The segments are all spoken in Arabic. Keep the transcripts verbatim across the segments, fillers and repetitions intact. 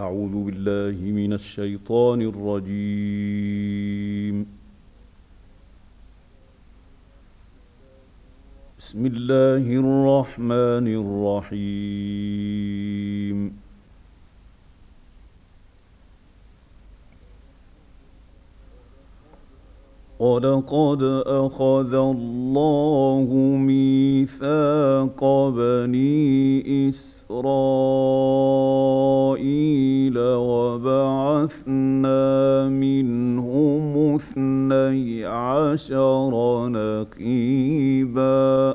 أعوذ بالله من الشيطان الرجيم. بسم الله الرحمن الرحيم. ولقد أخذ الله ميثاق بني إسرائيل وبعثنا منهم اثني عشر نقيبا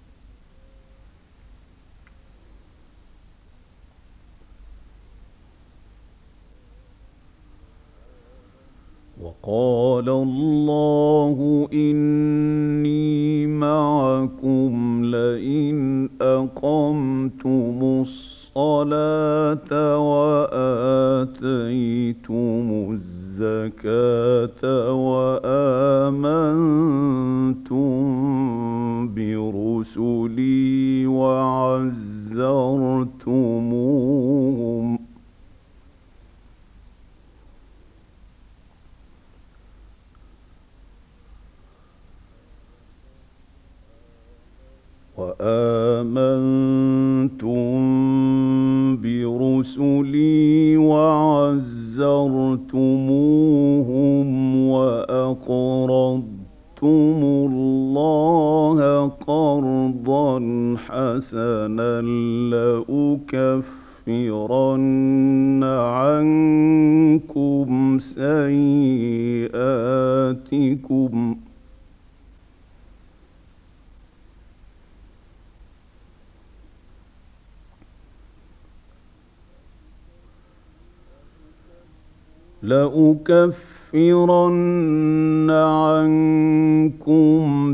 وقال الله إني معكم لئن أقمتم الصلاة وآتيتم الزكاة وآمنتم برسلي وعزرتموهم وآمنتم برسلي وعزرتموهم وأقرضتم الله قرضا حسنا لأكفرن عنكم سيئاتكم لأكفرن عنكم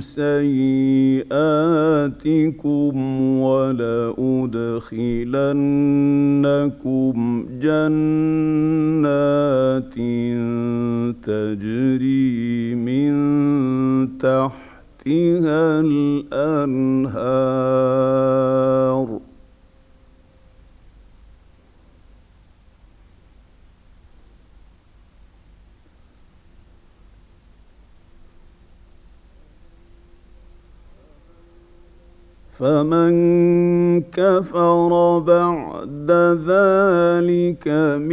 سيئاتكم ولأدخلنكم جنات تجري من تحتها الأنهار فمن كفر بعد ذلك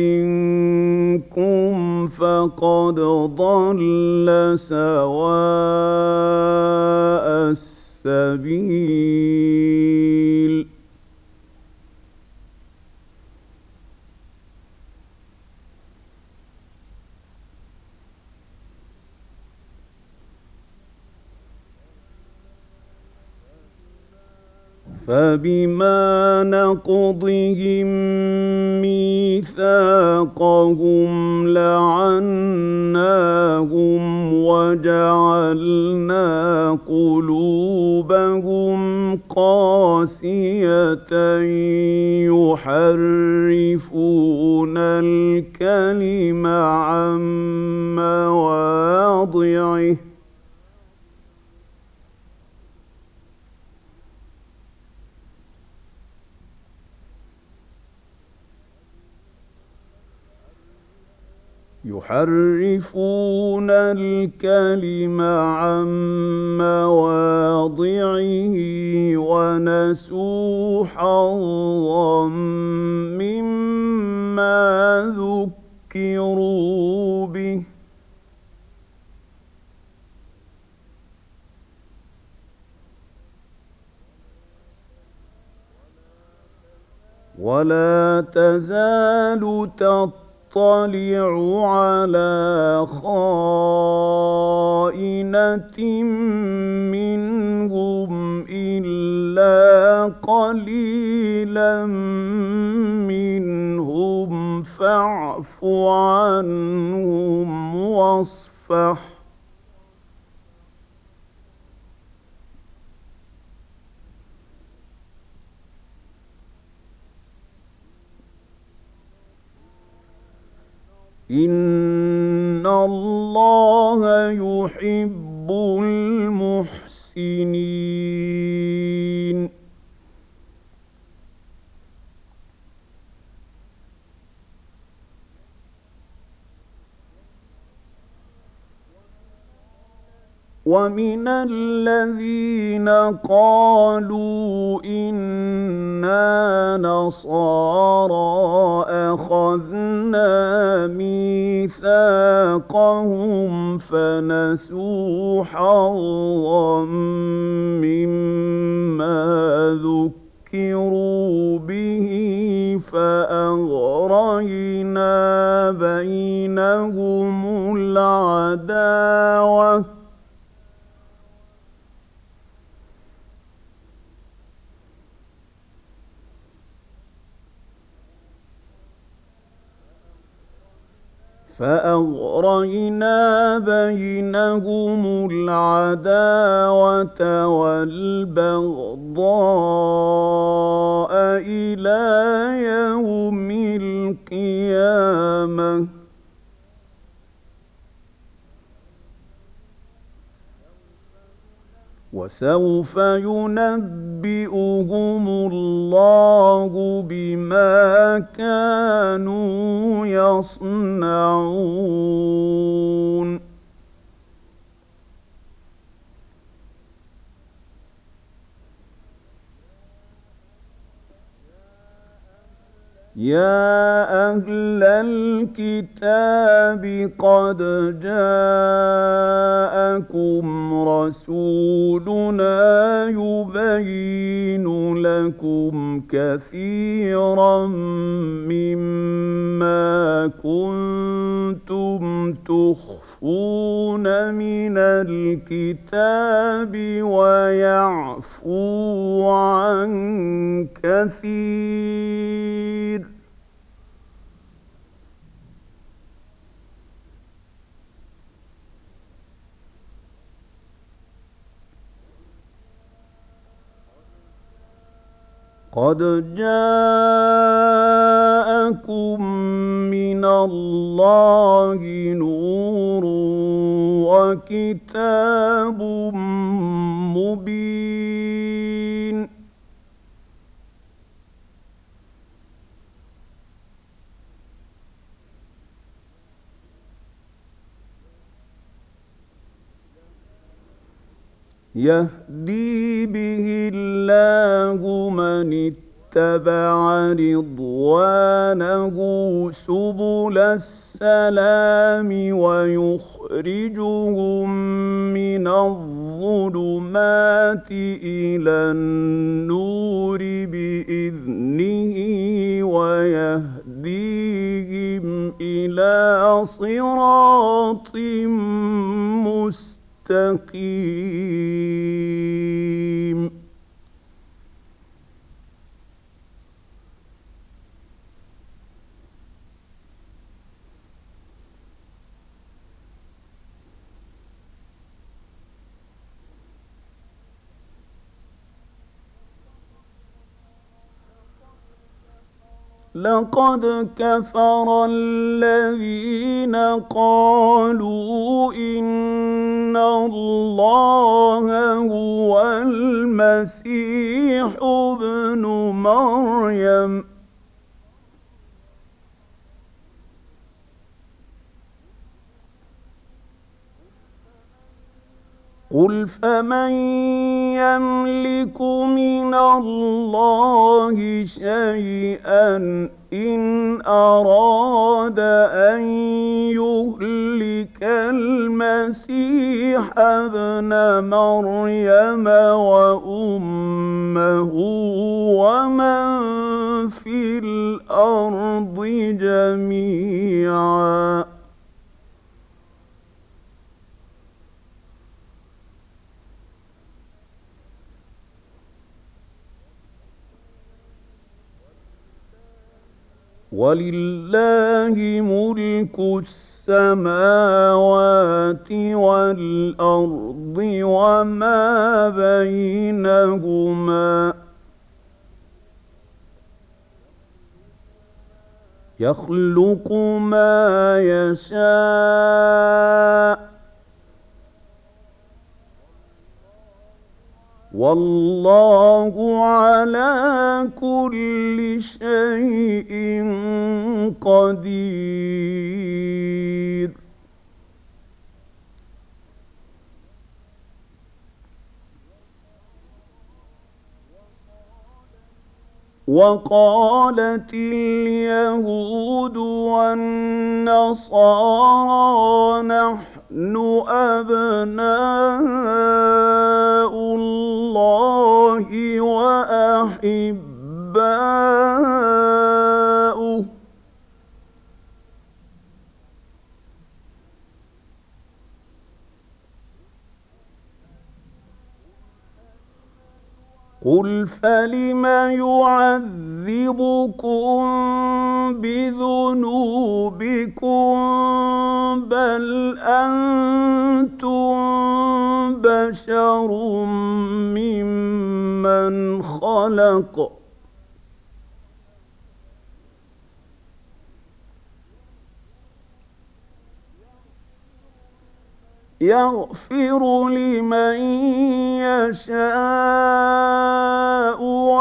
منكم فقد ضل سواء السبيل فبما نقضهم ميثاقهم لعناهم وجعلنا قلوبهم قاسية يحرفون الكلم عن مواضعه يحرفون الكلم عن مواضعه ونسوا حظا مما ذكروا به ولا تزال تطلع اطلع على خائنة منهم إلا قليلا منهم فاعف عنهم واصفح إن الله يحب المحسنين. ومن الذين قالوا إنا نصارى أخذنا ميثاقهم فنسوا حظا مما ذكروا به فأغرينا بينهم العداوة فأغرينا بينهم العداوة والبغضاء إلى يوم القيامة وسوف ينبئهم الله بما كانوا يصنعون يا أهل الكتاب قد جاءكم رسولنا يبين لكم كثيرا مما كنتم تخفون من الكتاب ويعفو عن كثير قد جاءكم من الله نور وكتاب مبين يهدي به الله من اتبع رضوانه سبل السلام ويخرجهم من الظلمات إلى النور بإذنه ويهديهم إلى صراط مستقيم لقد كفر الذين قالوا إن الله هو المسيح ابن مريم قل فمن يملك من الله شيئا إن أراد أن يهلك المسيح ابن مريم وأمه ومن في الأرض جميعا ولله ملك السماوات والأرض وما بينهما يخلق ما يشاء والله على كل شيء قدير وقالت اليهود والنصارى نحن أبناء الله وأحباؤه قل فلم يعذبكم بذنوبكم بل أنتم بشر ممن خلق يغفر لمن يشاء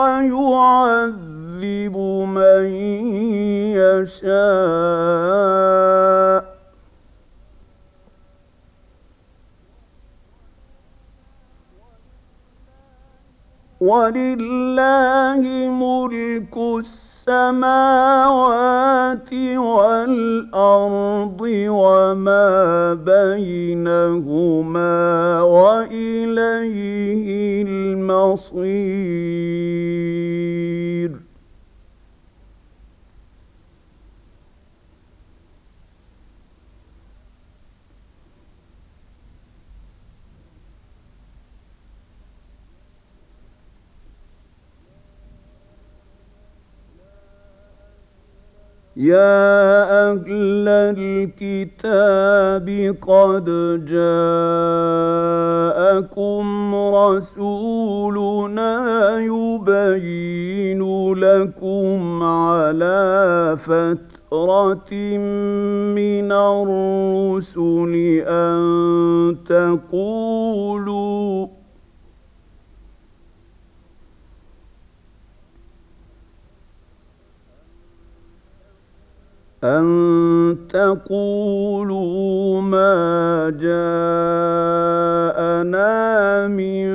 ويعذب من يشاء ولله ملك السماوات والأرض وما بينهما وإليه المصير يا أهل الكتاب قد جاءكم رسولنا يبين لكم على فترة من الرسل أن تقولوا أن تقولوا ما جاءنا من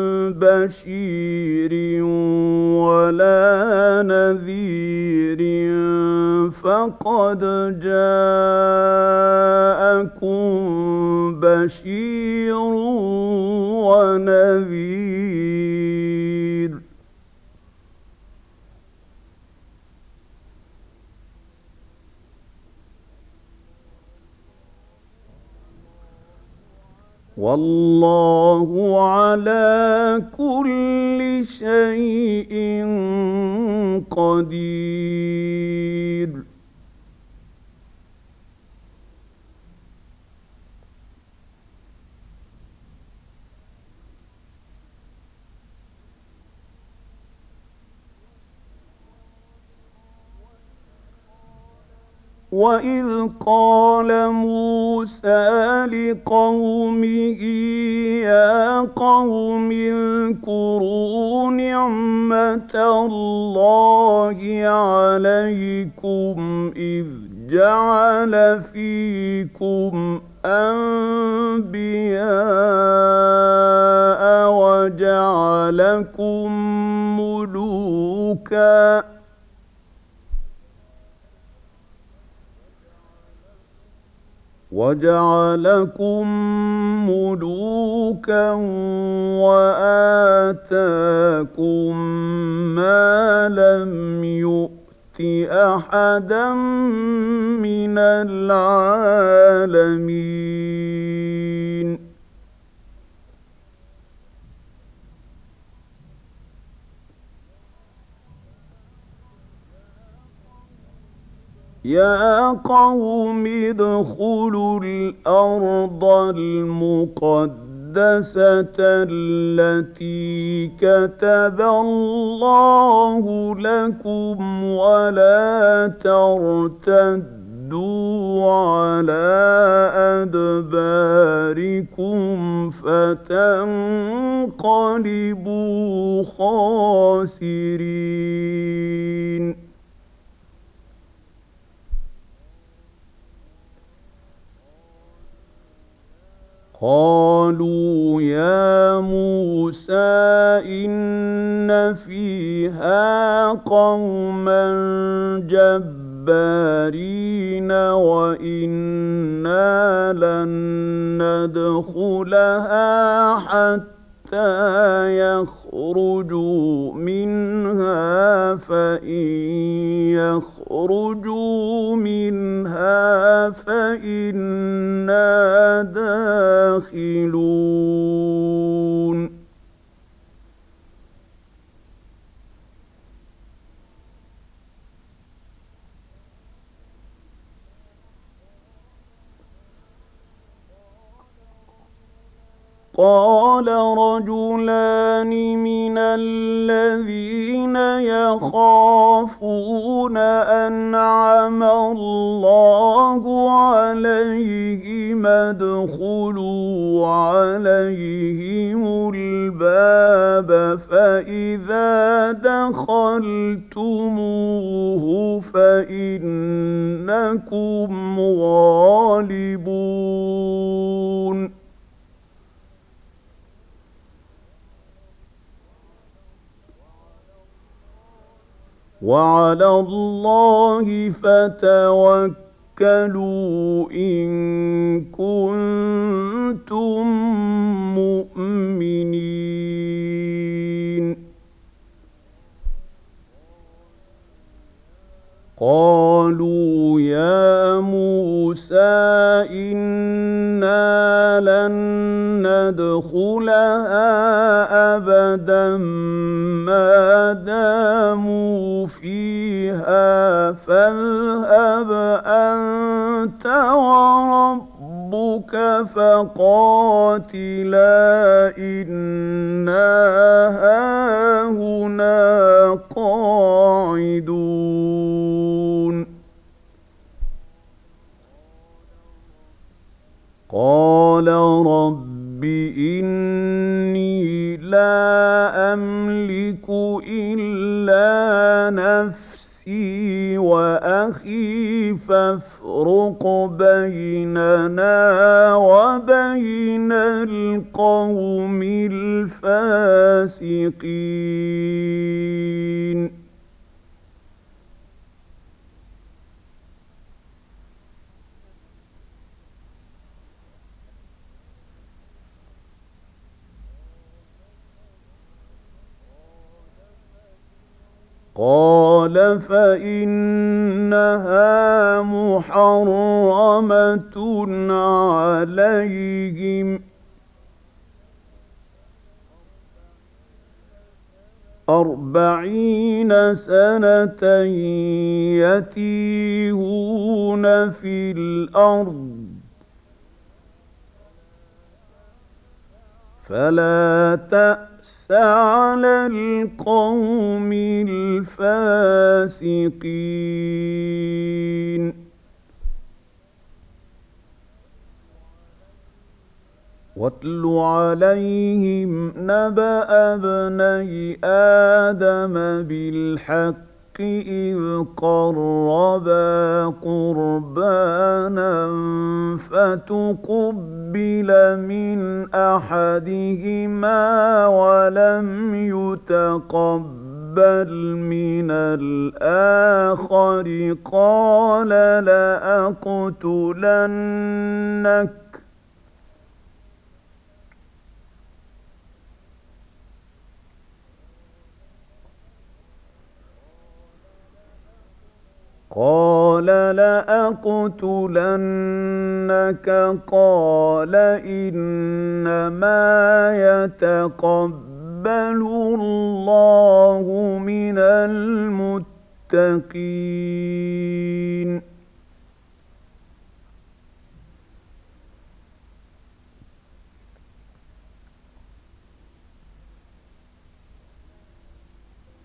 بشير ولا نذير فقد جاءكم بشير ونذير والله على كل شيء قدير وإذ قال موسى لقومه يا قوم اذكروا نعمة الله عليكم إذ جعل فيكم أنبياء وجعلكم ملوكا وجعلكم ملوكا وآتاكم ما لم يؤت أحدا من العالمين يا قوم ادخلوا الأرض المقدسة التي كتب الله لكم ولا ترتدوا على أدباركم فتنقلبوا خاسرين قالوا يا موسى إن فيها قوما جبارين وإنا لن ندخلها حتى يخرجوا منها فإن يخرجوا منها فإنا داخلون قال رجلان من الذين يخافون أنعم الله عليهم ادخلوا عليهم الباب فإذا دخلتموه فإنكم غالبون وعلى الله فتوكلوا إن كنتم مؤمنين قالوا يا موسى إنا لن ندخلها أبدا ما داموا فيها فاذهب أنت وربك فقاتلا إنا هاهنا قاعدون قال رب إني لا أملك إلا نفسي وأخي فافرق بيننا وبين القوم الفاسقين قال فإنها محرمة عليهم أربعين سنة يتيهون في الأرض فلا تأس على القوم الفاسقين واتل عليهم نبأ ابني آدم بالحق إذ قربا قربانا فتقبل من أحدهما ولم يتقبل من الآخر قال لأقتلنك قال لأقتلنك قال إنما يتقبل الله من المتقين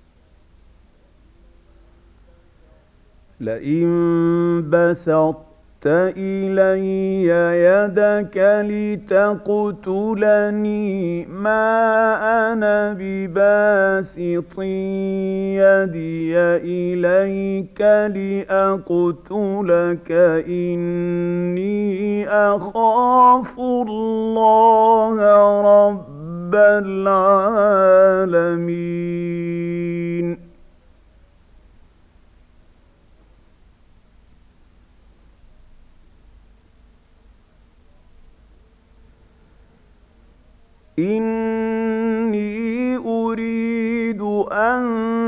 لئن بسطت إلي يدك لتقتلني ما أنا بباسط يدي إليك لأقتلك إني أخاف الله رب العالمين. إني أريد أن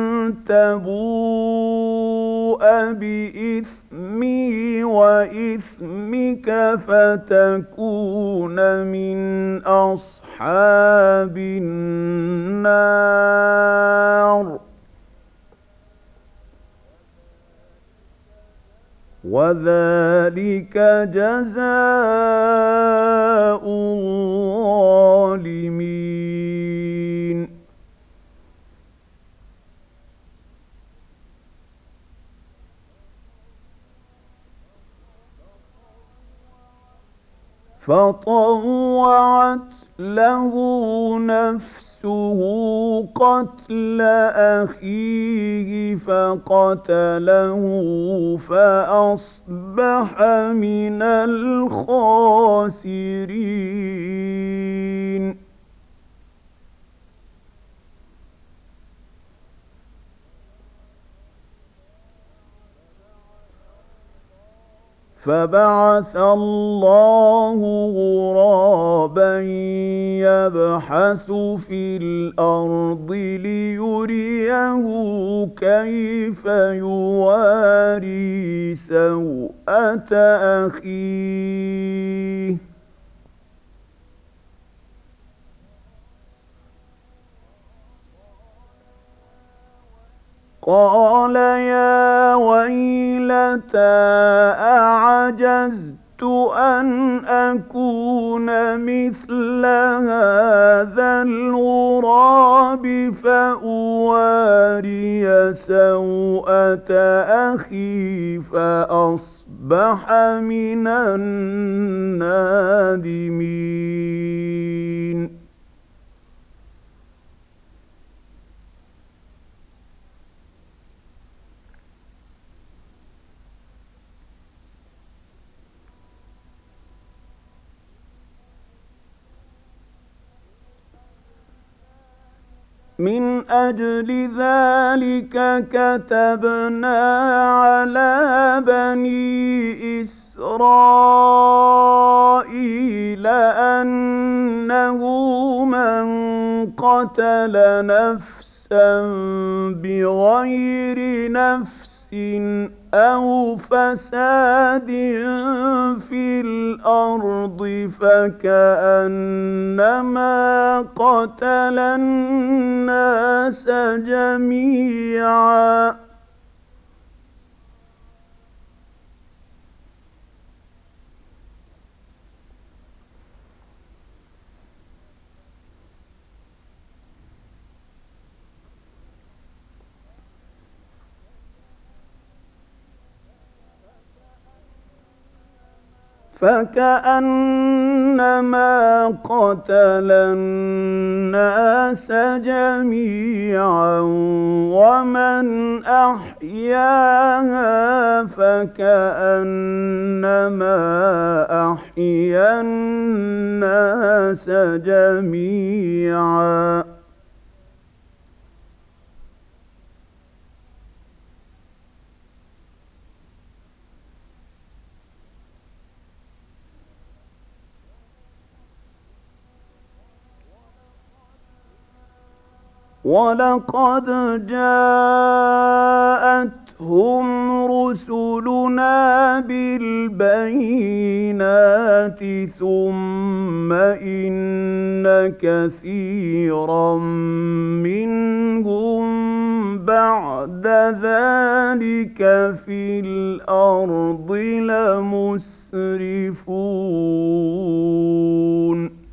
تبوء بإثمي وإثمك فتكون من أصحاب النار وذلك جزاء الظالمين. فطوعت له نفسه قتل أخيه فقتله فأصبح من الخاسرين. فبعث الله غرابا يبحث في الأرض ليريه كيف يواري سوءة أخيه قال يا ويلتى أعجزت أن أكون مثل هذا الغراب فأواري سوءة أخي فأصبح من النادمين. من أجل ذلك كتبنا على بني إسرائيل أنه من قتل نفسا بغير نفس أو فساد في الأرض فكأنما قتل الناس جميعا فكأنما قتل الناس جميعا ومن أحياها فكأنما أحيا الناس جميعا ولقد جاءتهم رسلنا بالبينات ثم إن كثيرا منهم بعد ذلك في الأرض لمسرفون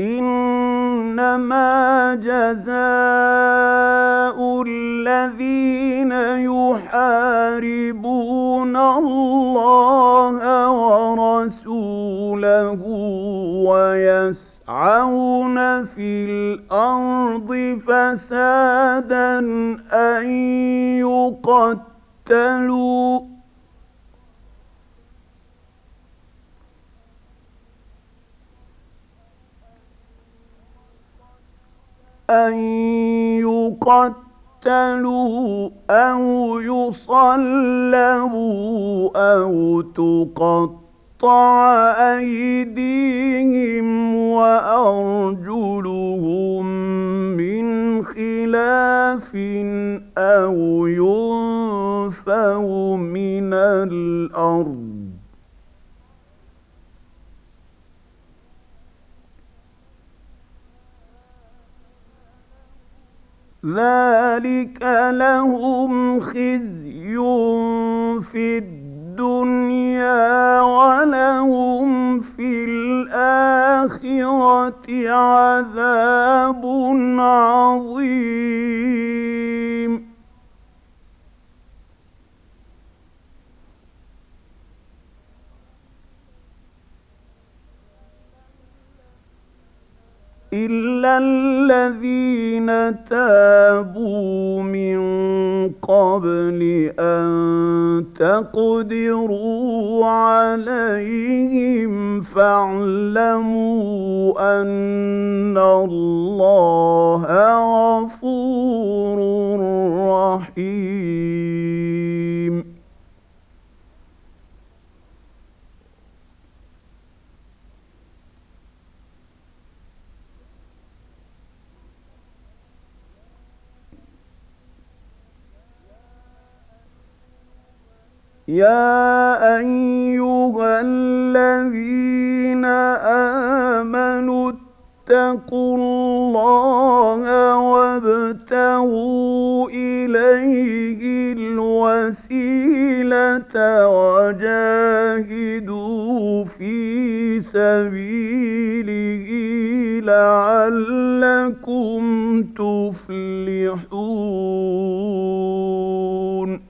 إنما جزاء الذين يحاربون الله ورسوله ويسعون في الأرض فسادا أن يقتلوا أن يقتلوا أو يصلبوا أو تقطع أيديهم وأرجلهم من خلاف أو ينفوا من الأرض ذلك لهم خزي في الدنيا ولهم في الآخرة عذاب عظيم إلا الذين تابوا من قبل أن تقدروا عليهم فاعلموا أن الله غفور رحيم يا أيها الذين آمنوا اتقوا الله وابتغوا إليه الوسيلة وجاهدوا في سبيله لعلكم تفلحون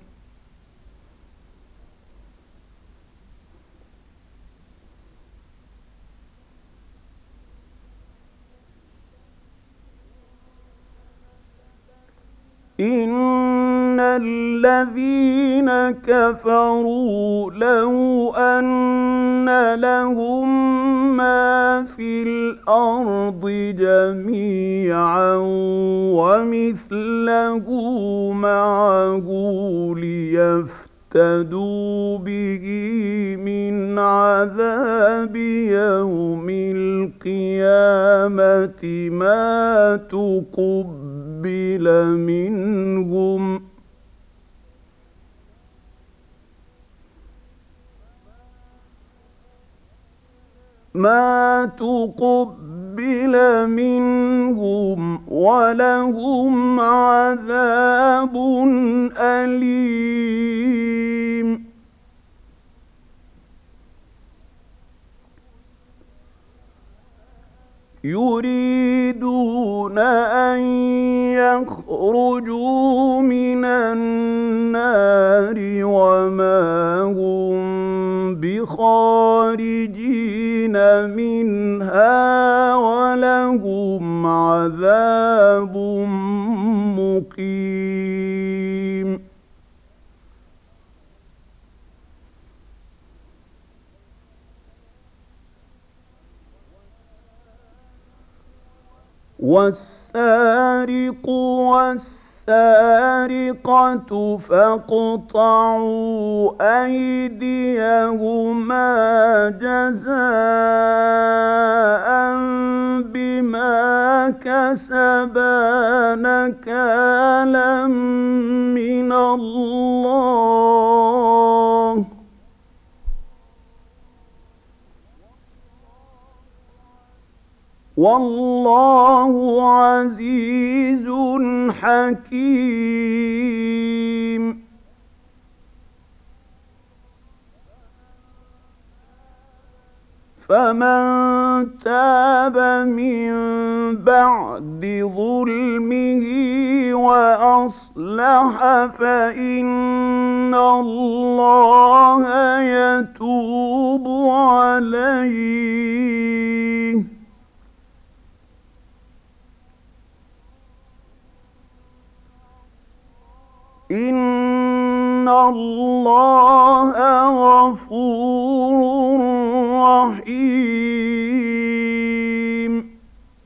إن الذين كفروا لو أن لهم ما في الأرض جميعا ومثله معه ليفتدوا به من عذاب يوم القيامة ما تقبل منهم ما تقبل منهم ولهم عذاب أليم يريدون أن يخرجوا من النار وما هم بخارجين منها ولهم عذاب مقيم والسارق والسارقة فاقطعوا أيديهما جزاء بما كسبا نكالا من الله والله عزيز حكيم فمن تاب من بعد ظلمه وأصلح فإن الله يتوب عليه. إن الله غفور رحيم.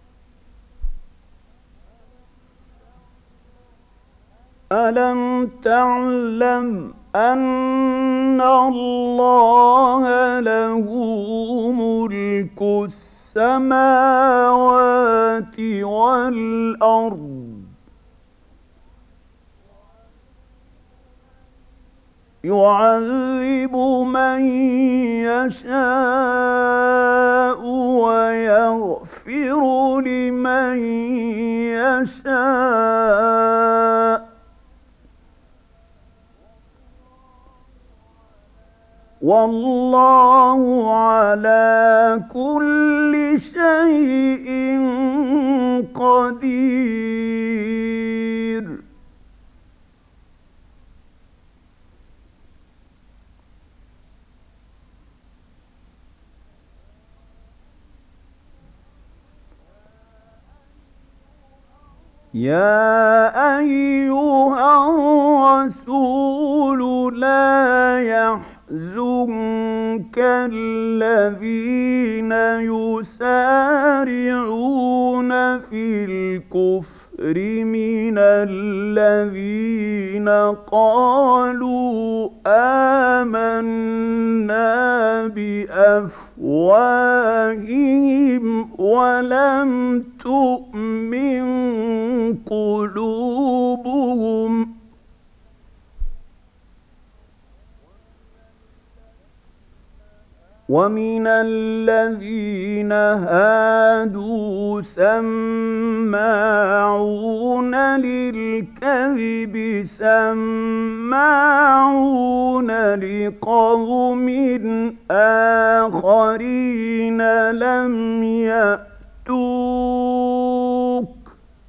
ألم تعلم أن الله له ملك السماوات والأرض يعذب من يشاء ويغفر لمن يشاء والله على كل شيء قدير. يا أيها الرسول لا يحزنك الذين يسارعون في الكفر من الذين قالوا آمنا بأفواههم ولم تؤمن قلوبهم ومن الذين هادوا سماعون للكذب سماعون لقوم آخرين لم يأتوك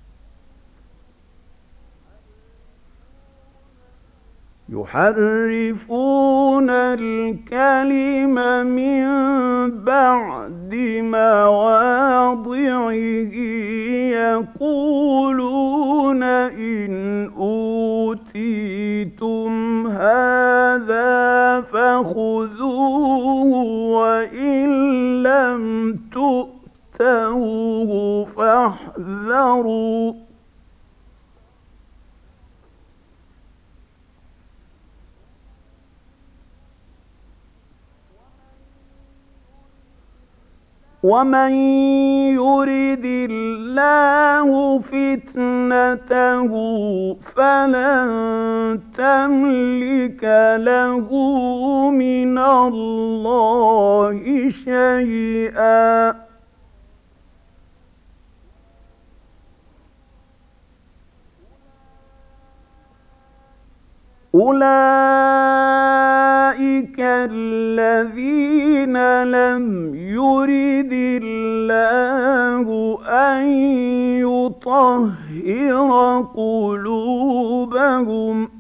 يحرفون الكلم من بعد مواضعه يقولون إن أوتيتم هذا فخذوه وإن لم تؤتوه فاحذروا ومن يرد الله فتنته فلن تملك له من الله شيئا أولئك الذين لم يرد الله أن يطهر قلوبهم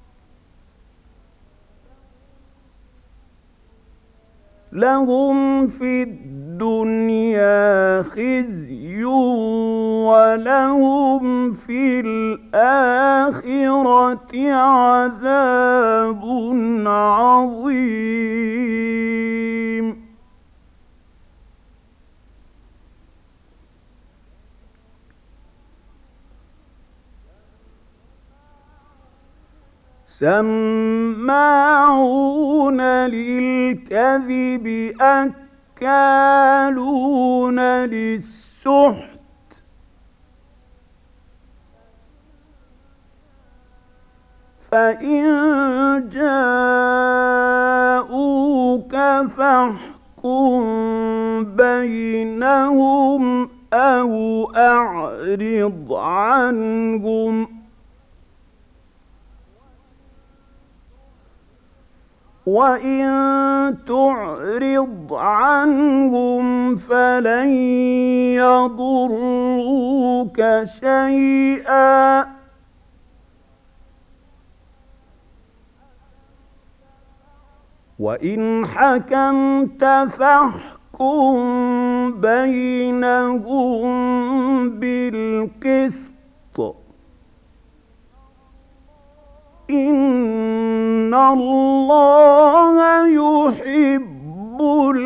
لهم في الدنيا خزي ولهم في الآخرة عذاب عظيم. سماعون للكذب أكالون للسحت فإن جاءوك فاحكم بينهم أو أعرض عنهم وإن تعرض عنهم فلن يضروك شيئا وإن حكمت فاحكم بينهم بالقسط إن الله يحب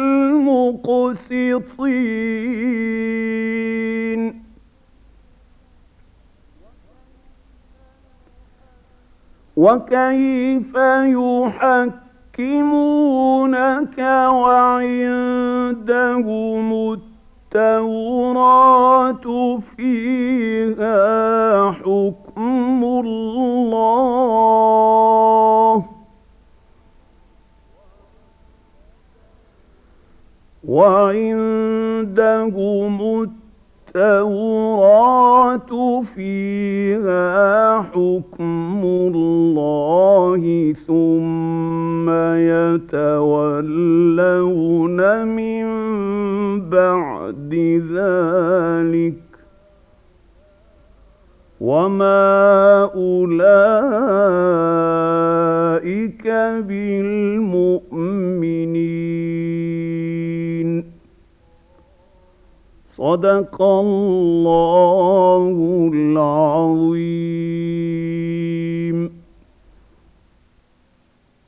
المقسطين. وكيف يحكمونك وعندهم التوراة فيها حكم الله وعندهم التوراة فيها حكم الله ثم يتولون من بعد ذلك وما أولئك بالمؤمنين. صدق الله العظيم.